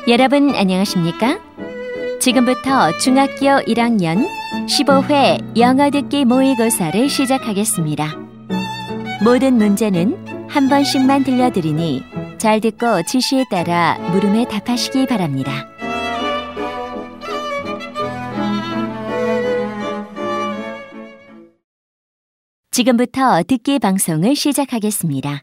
여러분 안녕하십니까? 지금부터 중학교 1학년 15회 영어 듣기 모의고사를 시작하겠습니다. 모든 문제는 한 번씩만 들려드리니 잘 듣고 지시에 따라 물음에 답하시기 바랍니다. 지금부터 듣기 방송을 시작하겠습니다.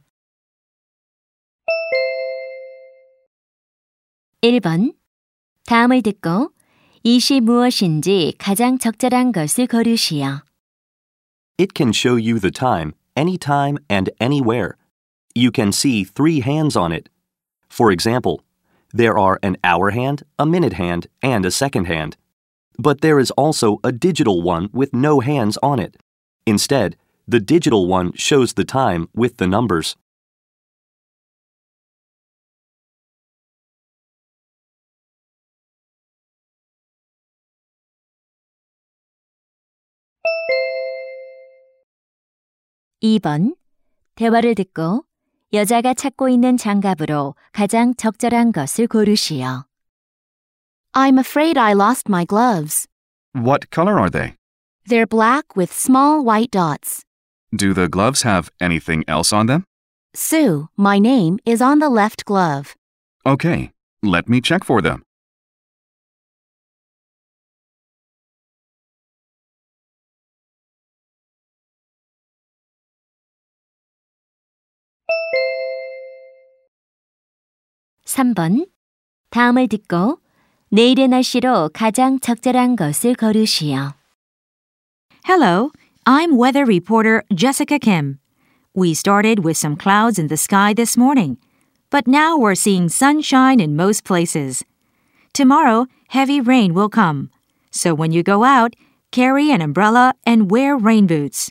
1번. 다음을 듣고 이시 무엇인지 가장 적절한 것을 고르시오. It can show you the time, anytime and anywhere. You can see 3 hands on it. For example, there are an hour hand, a minute hand, and a second hand. But there is also a digital one with no hands on it. Instead, the digital one shows the time with the numbers. 2번. 대화를 듣고 여자가 찾고 있는 장갑으로 가장 적절한 것을 고르시오. I'm afraid I lost my gloves. What color are they? They're black with small white dots. Do the gloves have anything else on them? Sue, my name is on the left glove. Okay, let me check for them. 3번. 다음을 듣고 내일의 날씨로 가장 적절한 것을 고르시오. Hello, I'm weather reporter Jessica Kim. We started with some clouds in the sky this morning, but now we're seeing sunshine in most places. Tomorrow, heavy rain will come, so when you go out, carry an umbrella and wear rain boots.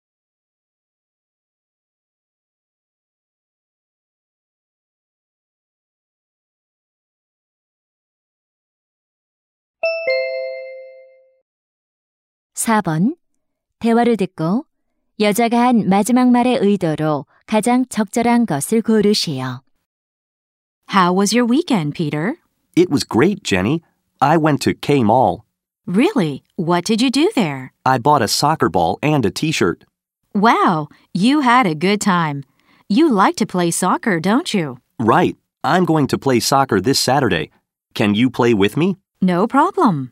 4번. 대화를 듣고 여자가 한 마지막 말의 의도로 가장 적절한 것을 고르시오. How was your weekend, Peter? It was great, Jenny. I went to K-Mall. Really? What did you do there? I bought a soccer ball and a t-shirt. Wow, you had a good time. You like to play soccer, don't you? Right. I'm going to play soccer this Saturday. Can you play with me? No problem.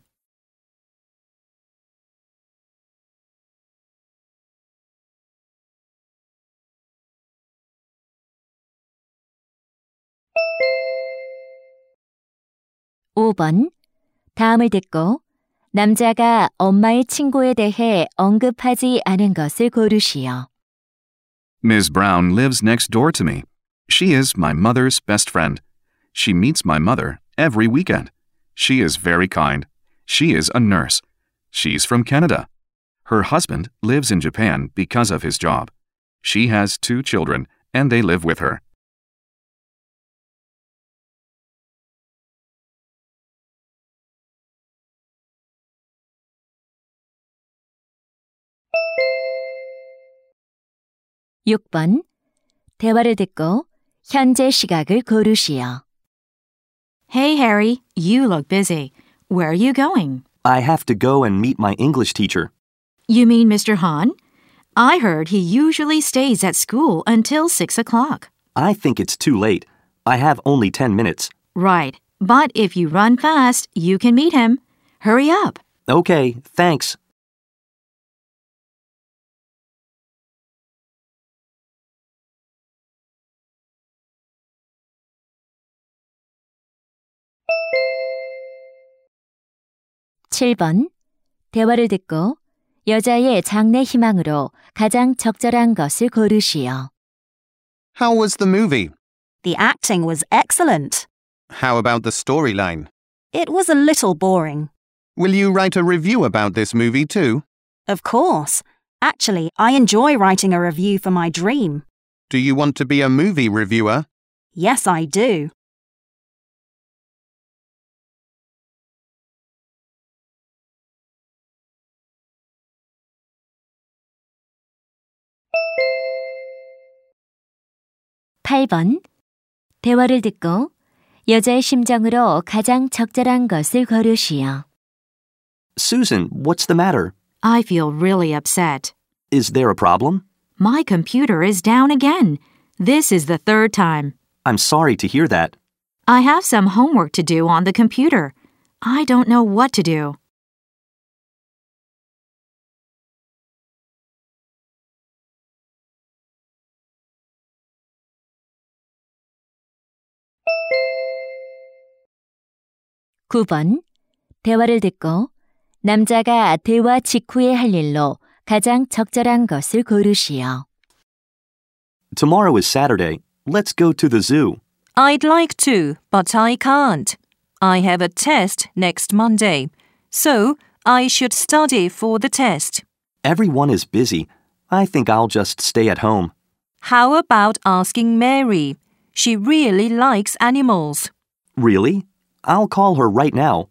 5번. 다음을 듣고 남자가 엄마의 친구에 대해 언급하지 않은 것을 고르시오. Ms. Brown lives next door to me. She is my mother's best friend. She meets my mother every weekend. She is very kind. She is a nurse. She's from Canada. Her husband lives in Japan because of his job. She has 2 children, and they live with her. 6번. 대화를 듣고 현재 시각을 고르시오. Hey, Harry, you look busy. Where are you going? I have to go and meet my English teacher. You mean Mr. Han? I heard he usually stays at school until 6 o'clock. I think it's too late. I have only 10 minutes. Right, but if you run fast, you can meet him. Hurry up. Okay, thanks. 7번. 대화를 듣고 여자의 장래 희망으로 가장 적절한 것을 고르시오. How was the movie? The acting was excellent. How about the storyline? It was a little boring. Will you write a review about this movie too? Of course. Actually, I enjoy writing a review for my dream. Do you want to be a movie reviewer? Yes, I do. 8번. 대화를 듣고 여자의 심정으로 가장 적절한 것을 고르시오. Susan, what's the matter? I feel really upset. Is there a problem? My computer is down again. This is the third time. I'm sorry to hear that. I have some homework to do on the computer. I don't know what to do. (9번) 대화를 듣고 남자가 대화 직후에 할 일로 가장 적절한 것을 고르시오. Tomorrow is Saturday. Let's go to the zoo. I'd like to, but I can't. I have a test next Monday, so I should study for the test. Everyone is busy. I think I'll just stay at home. How about asking Mary? She really likes animals. Really? I'll call her right now.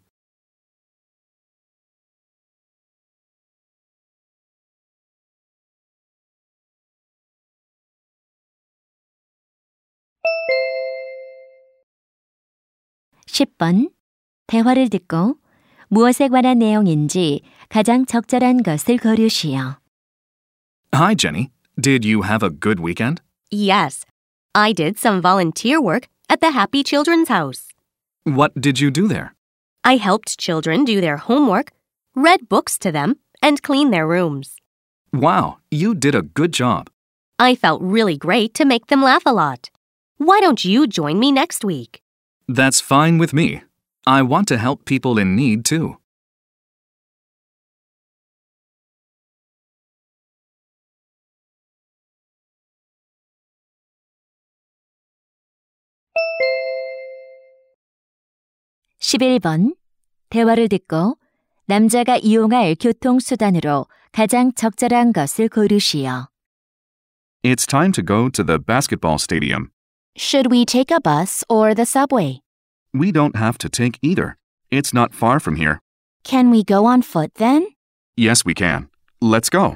(10번) 대화를 듣고 무엇에 관한 내용인지 가장 적절한 것을 고르시오. Hi, Jenny. Did you have a good weekend? Yes, I did some volunteer work at the Happy Children's House. What did you do there? I helped children do their homework, read books to them, and clean their rooms. Wow, you did a good job. I felt really great to make them laugh a lot. Why don't you join me next week? That's fine with me. I want to help people in need too. (11번) 대화를 듣고 남자가 이용할 교통수단으로 가장 적절한 것을 고르시오. It's time to go to the basketball stadium. Should we take a bus or the subway? We don't have to take either. It's not far from here. Can we go on foot then? Yes, we can. Let's go.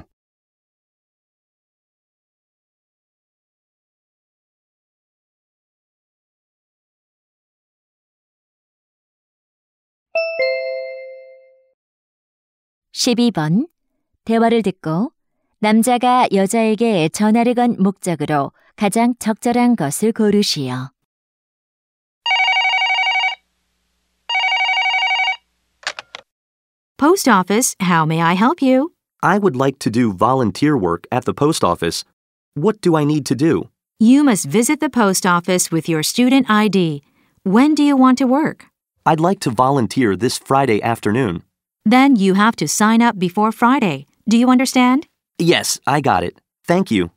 (12번) 대화를 듣고 남자가 여자에게 전화를 건 목적으로 가장 적절한 것을 고르시오. Post office, how may I help you? I would like to do volunteer work at the post office. What do I need to do? You must visit the post office with your student ID. When do you want to work? I'd like to volunteer this Friday afternoon. Then you have to sign up before Friday. Do you understand? Yes, I got it. Thank you.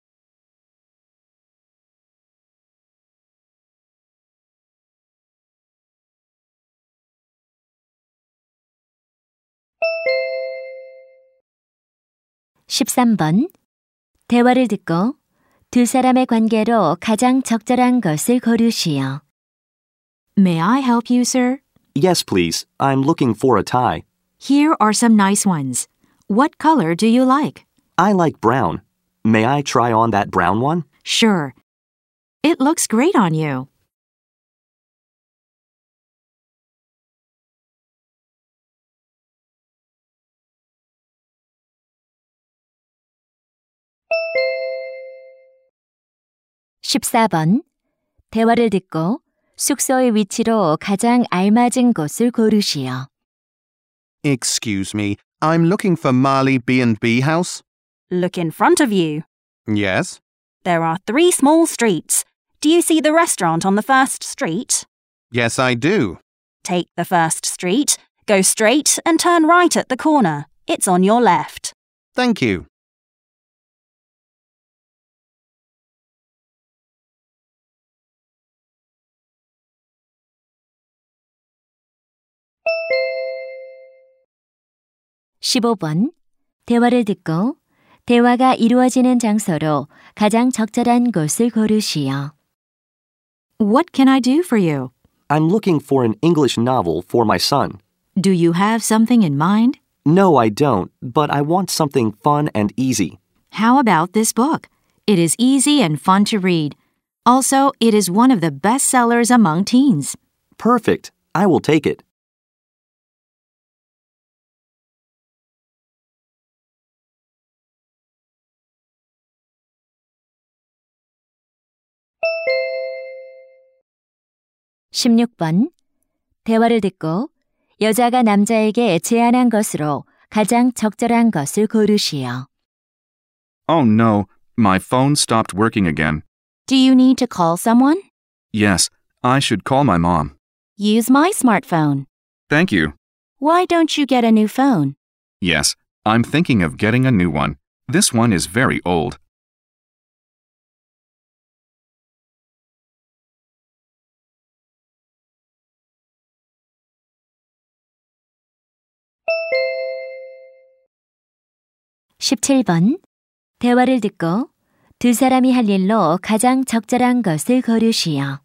(13번) 대화를 듣고 두 사람의 관계로 가장 적절한 것을 고르시오. May I help you, sir? Yes, please. I'm looking for a tie. Here are some nice ones. What color do you like? I like brown. May I try on that brown one? Sure. It looks great on you. (14번) 대화를 듣고 숙소의 위치로 가장 알맞은 곳을 고르시오. Excuse me, I'm looking for Marley B&B House. Look in front of you. Yes? There are 3 small streets. Do you see the restaurant on the first street? Yes, I do. Take the first street, go straight and turn right at the corner. It's on your left. Thank you. (15번) 대화를 듣고 대화가 이루어지는 장소로 가장 적절한 곳을 고르시오. What can I do for you? I'm looking for an English novel for my son. Do you have something in mind? No, I don't, but I want something fun and easy. How about this book? It is easy and fun to read. Also, it is one of the best sellers among teens. Perfect. I will take it. (16번) 대화를 듣고 여자가 남자에게 제안한 것으로 가장 적절한 것을 고르시오. Oh no, my phone stopped working again. Do you need to call someone? Yes, I should call my mom. Use my smartphone. Thank you. Why don't you get a new phone? Yes, I'm thinking of getting a new one. This one is very old. (17번) 대화를 듣고 두 사람이 할 일로 가장 적절한 것을 고르시오.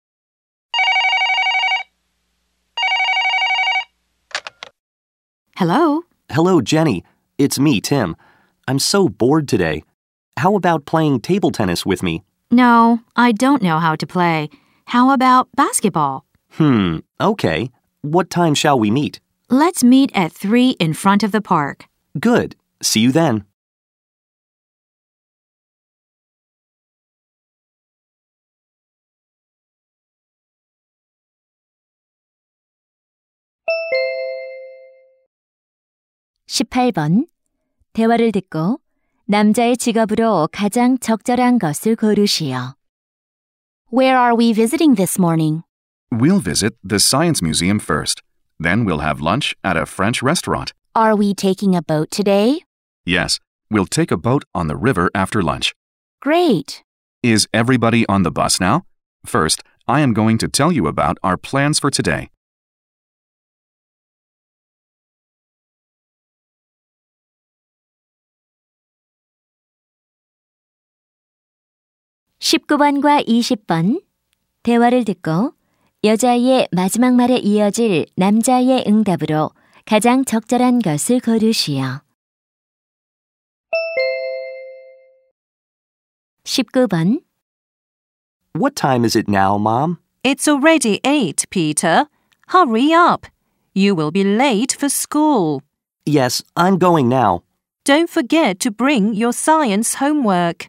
Hello? Hello, Jenny. It's me, Tim. I'm so bored today. How about playing table tennis with me? No, I don't know how to play. How about basketball? Okay. What time shall we meet? Let's meet at 3 in front of the park. Good. See you then. (18번) 대화를 듣고 남자의 직업으로 가장 적절한 것을 고르시오. Where are we visiting this morning? We'll visit the Science Museum first. Then we'll have lunch at a French restaurant. Are we taking a boat today? Yes, we'll take a boat on the river after lunch. Great. Is everybody on the bus now? First, I am going to tell you about our plans for today. (19번과 20번) 대화를 듣고 여자의 마지막 말에 이어질 남자의 응답으로 가장 적절한 것을 고르시오. 19번 What time is it now, Mom? It's already 8, Peter. Hurry up. You will be late for school. Yes, I'm going now. Don't forget to bring your science homework.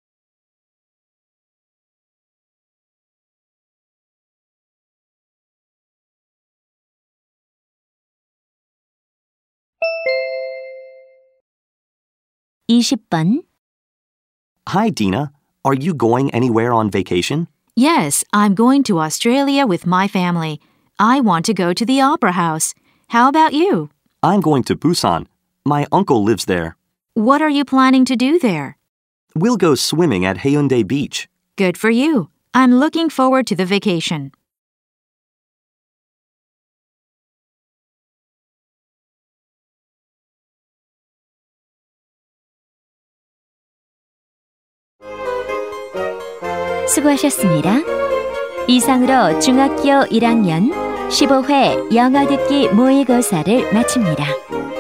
(20번) Hi, Dina. Are you going anywhere on vacation? Yes, I'm going to Australia with my family. I want to go to the Opera House. How about you? I'm going to Busan. My uncle lives there. What are you planning to do there? We'll go swimming at Haeundae Beach. Good for you. I'm looking forward to the vacation. 수고하셨습니다. 이상으로 중학교 1학년 15회 영어 듣기 모의고사를 마칩니다.